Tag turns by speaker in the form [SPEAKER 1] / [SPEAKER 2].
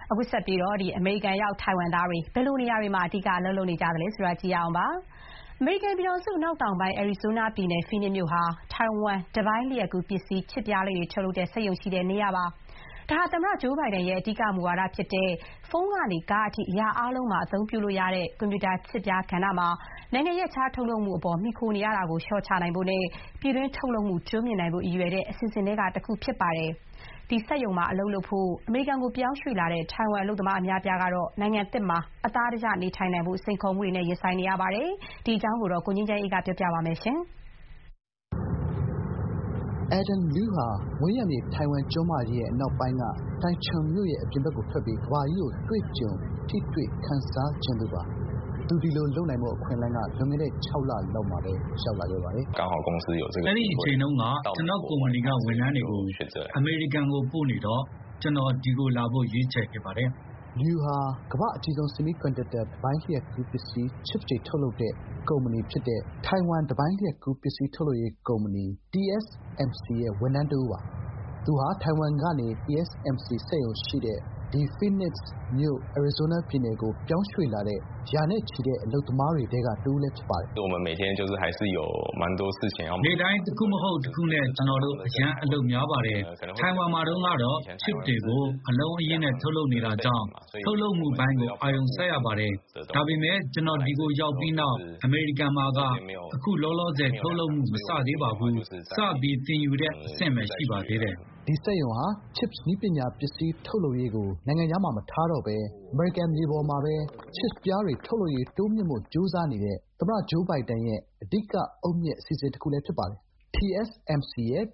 [SPEAKER 1] အခုဆက်ပြီးတော့အမေရိကန်ရောက်ထိုင်ဝမ်သားတွေဘယ်လိုနေရာတွေမှာအဓိကအလုပ်လုပ်နေကြသလဲဆိုတာကြည့်ရအောင်ပါအမေရိကန်ပြည်ထောင်စုနောက်တောင်ပိုင်းအရီဇိုနာပြည်နယ်ဖီနစ်မြို့ဟာထိုင်ဝမ်တပိုင်းလျှပ်ကူးပစ္စည်းချစ်ပြားလေးတွေထုတ်လုပ်တဲ့စက်ရုံရှိတဲ့နေရာပါဒါဟာသမ္မတဂျိုးဘိုင်ဒန်ရဲ့အဓိကမူဝါဒဖြစ်တဲ့ဖုန်းကနေကားအထိအရာအားလုံးမှာအသုံးပြုလို့ရတဲ့ကွန်ပျူတာချစ်ပြားကဏ္ဍမှာနိုင်ငံရဲ့ခြားထုတ်လုပ်မှုအပေါ်မှီခိုနေရတာကိုလျှော့ချနိုင်ဖို့နဲ့ပြည်တွင်းထုတ်လုပ်မှုတိုးမြှင့်နိုင်ဖို့ရည်ရွယ်တဲ့အစီအစဉ်တွေကတစ်ခုဖြစ်ပါတယ်ဒီစက်ရုံမှာအလုပ်လုပ်ဖို့အမေရိကန်ကိုပြောင်းရွှေ့လာတဲ့ထိုင်ဝမ်အလုပ်သမားအများပြားကတော့နိုင်ငံသစ်မှာအသားတကျနေထိုင်နိုင်ဖို့စိန်ခေါ်မှုတွေနဲ့ရင်ဆိုင်နေရပါတယ်ဒီအကြောင်းကိုကိုငင်းချမ်းအေးကပြောပြပါမယ်ရှင်
[SPEAKER 2] Adam Liu ဟာမွေးရမြေထိုင်ဝမ်ကျွန်းမကြီးရဲ့အနောက်ပိုင်းကတိုင်ချွန်မြို့ရဲ့အပြင်ဘက်ကိုထွက်ပြီးကမ္ဘာကြီးကိုတွေ့ကြုံထိတွေ့ခန်းစားခြင်းသူပါသူဒီလိုလုပ်နိုင်မှုအခွင့်အလမ်းကလွန်ခဲ့တဲ့6လလောက်မှာပဲရောက်လာခဲ့ပါတယ်
[SPEAKER 3] 刚好公司有这个
[SPEAKER 4] အဲ့ဒီအချိန်တုန်းကကျွန်တော်ကုမ္ပဏီကဝန်ထမ်းတွေကိုအမေရိကန်ကိုပို့နေတော့ကျွန်တော်ဒီကိုလာဖို့ရွေးချယ်ခဲ့ပါတယ်
[SPEAKER 2] Liu ဟာကမ္ဘာအကြီးဆုံး semiconductor တပိုင်းလျှပ်ကူးပစ္စည်း chip တွေထုတ်လုပ်တဲ့ကုမ္ပဏီဖြစ်တဲ့ထိုင်ဝမ်တပိုင်းလျှပ်ကူးပစ္စည်းထုတ်လုပ်ရေးကုမ္ပဏီ TSMC ရဲ့ဝန်ထမ်းတစ်ဦးပါသူဟာထိုင်ဝမ်ကနေ TSMC စက်ရုံရှိတဲ့ဒီ Phoenix မြို့ Arizona ပြည်နယ်ကိုပြောင်းရွှေ့လာတဲ့ရာနဲ့ချီတဲ့အလုပ်သမားတွေထဲကတစ်ဦးလည်းဖြစ်ပါတယ်
[SPEAKER 3] 我们每天就是还是有蛮多事情要
[SPEAKER 4] နေ့တိုင်းတစ်ခုမဟုတ်တစ်ခုနဲ့ကျွန်တော်တို့အရန်အလုပ်များပါတယ်ထိုင်ဝမ်မှာတော့ chip တွေကိုအလုံးအရင်းနဲ့ထုတ်လုပ်နေတာကြောင့်ထုတ်လုပ်မှုပိုင်းကိုအာရုံစိုက်ရပါတယ်ဒါပေမဲ့ကျွန်တော်ဒီကိုရောက်ပြီးနောက်အမေရိကန်မှာကအခုလောလောဆယ်ထုတ်လုပ်မှုမစသေးပါဘူးစပြီးသင်ယူတဲ့အဆင့်ပဲရှိပါသေးတယ်
[SPEAKER 2] ဒီစက်ရုံဟာ chips နည်းပညာပစ္စည်းထုတ်လုပ်ရေးကိုနိုင်ငံခြားမှာမထားတော့ဘဲ American မြေပေါ်မှာပဲ chips ပြားတွေထုတ်လုပ်ရေးတိုးမြှင့်ဖို့ကြိုးစားနေတဲ့သမ္မတဂျိုးဘိုင်ဒန်ရဲ့အဓိကအုတ်မြစ်အစီအစဉ်တစ်ခုလည်းဖြစ်ပါတယ်TSMC ရဲ့